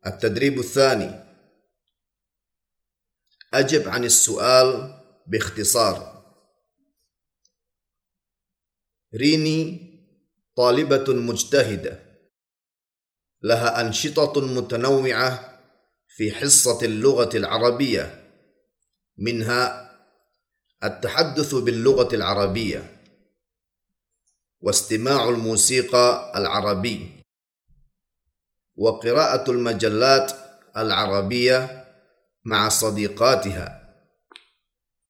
التدريب الثاني: أجب عن السؤال باختصار. ريني طالبة مجتهدة، لها أنشطة متنوعة في حصة اللغة العربية، منها التحدث باللغة العربية، واستماع الموسيقى العربي، وقراءة المجلات العربية مع صديقاتها.